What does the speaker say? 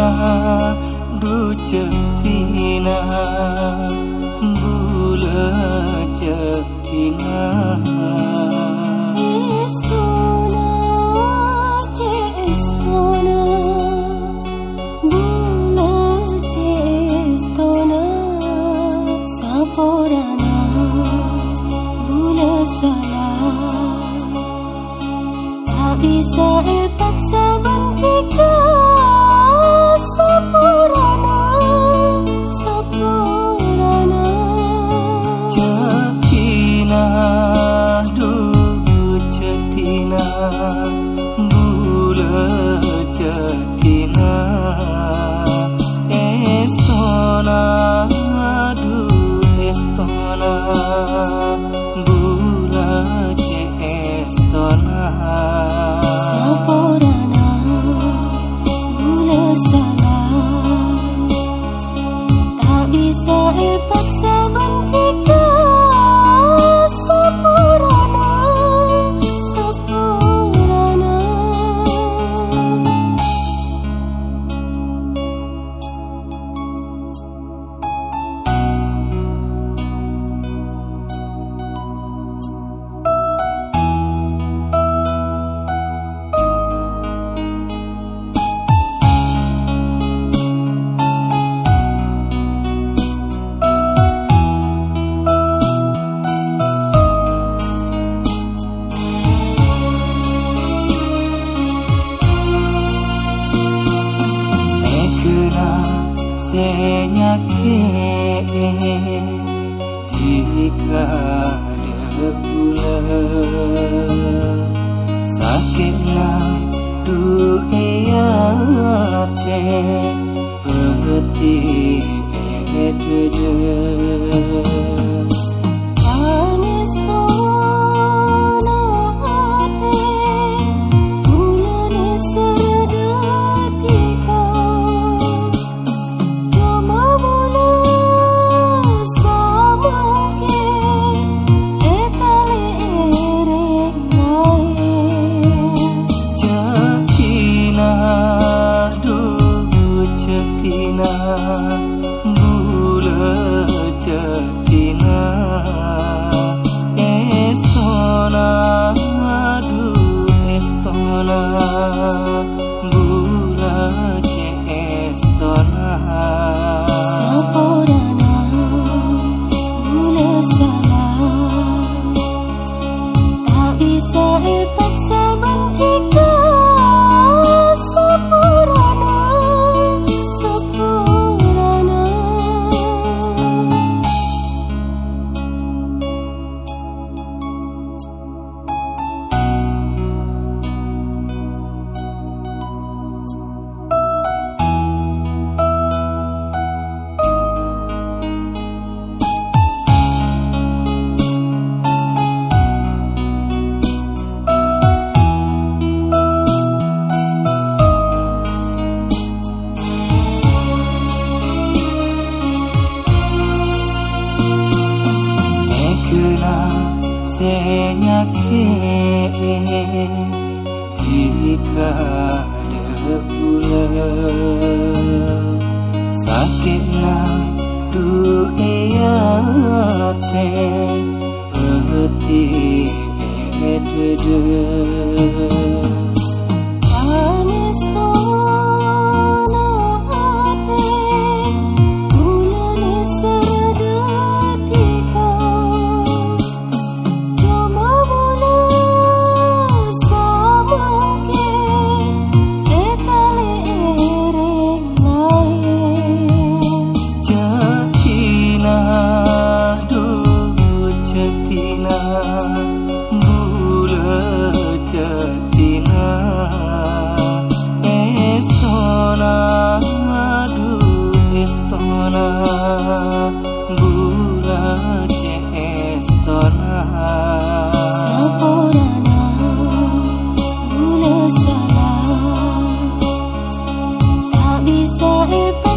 du cetina bula cetina Estona ce estona bula ce estona saporana bula salah tak bisa paksa bentika saporana saporana cetina du cetina bula cetina estona du estona bula ce estona saporana bula salah tak bisa paksa bentika saporana saporana senyake jika debulan sakitna duiate peti edede cetina bula cetina estona du estona bula ce estona saporana bula salah tak bisa paksa bentika saporana saporana senyake jika debulan sakitna duiate peti edede cetina estona du estona bula ce estona saporana bula salah tak bisa